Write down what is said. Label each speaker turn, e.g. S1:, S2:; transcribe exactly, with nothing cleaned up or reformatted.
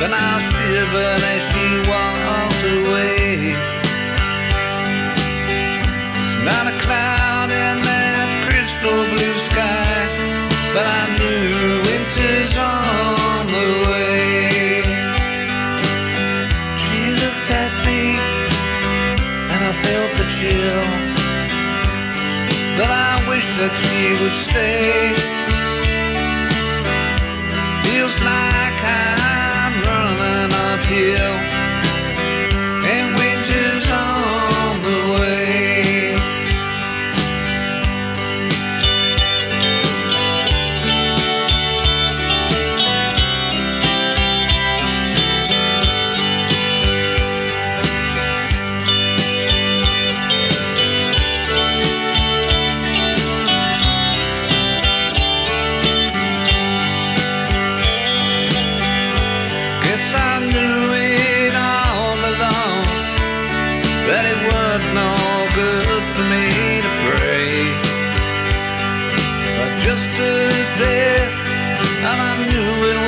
S1: and I shivered as she walked away. It's not a cloud in that crystal blue sky, but I knew winter's on the way. She looked at me and I felt the chill, but I wish that she would stay. Feels like I'm running uphill and winter's on the way. That it wasn't no good for me to pray. I just stood there and I knew it